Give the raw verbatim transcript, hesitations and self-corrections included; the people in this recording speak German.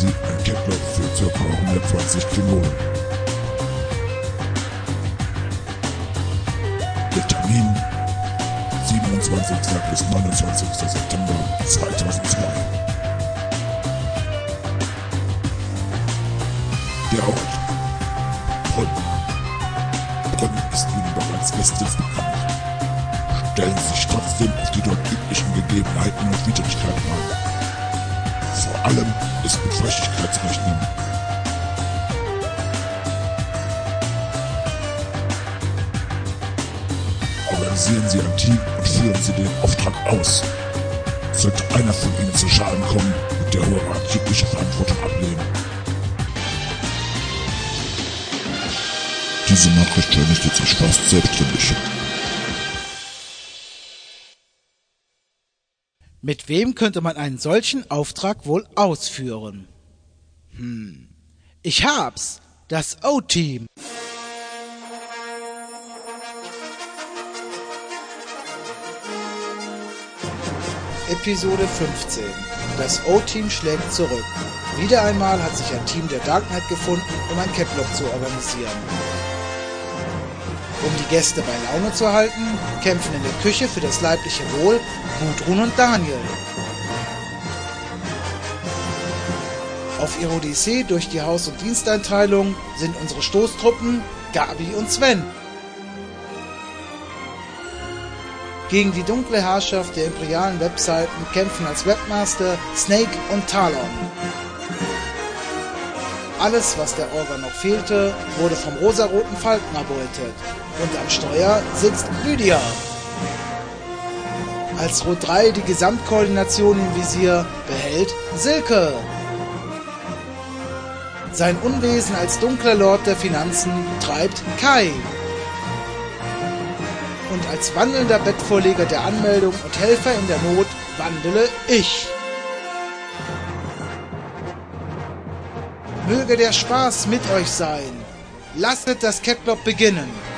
Sie ein Kettlop für ca. hundertzwanzig Klingonen. Der Termin siebenundzwanzigster bis neunundzwanzigster September zweitausendzwei. Der Ort Brünn. Brünn ist Ihnen bereits bestens bekannt. Stellen Sie sich trotzdem auf die dort üblichen Gegebenheiten und Widrigkeiten an. Vor allem ist mit Feuchtigkeit zu rechnen. Organisieren Sie ein Team und führen Sie den Auftrag aus. Sollte einer von Ihnen zu Schaden kommen, wird der Hohe Rat jegliche Verantwortung ablehnen. Diese Nachricht vernichtet sich fast selbstständig. Mit wem könnte man einen solchen Auftrag wohl ausführen? Hm, ich hab's! Das O-Team! Episode fünfzehn. Das O-Team schlägt zurück. Wieder einmal hat sich ein Team der Dark Knight gefunden, um ein Kettlop zu organisieren. Um die Gäste bei Laune zu halten, kämpfen in der Küche für das leibliche Wohl Gudrun und Daniel. Auf ihrer Odyssee durch die Haus- und Diensteinteilung sind unsere Stoßtruppen Gabi und Sven. Gegen die dunkle Herrschaft der imperialen Webseiten kämpfen als Webmaster Snake und Talon. Alles, was der Orga noch fehlte, wurde vom rosaroten Falken erbeutet. Und am Steuer sitzt Lydia. Als Rot drei die Gesamtkoordination im Visier behält Silke. Sein Unwesen als dunkler Lord der Finanzen treibt Kai. Und als wandelnder Bettvorleger der Anmeldung und Helfer in der Not wandele ich. Möge der Spaß mit euch sein. Lasset das Kettlop beginnen.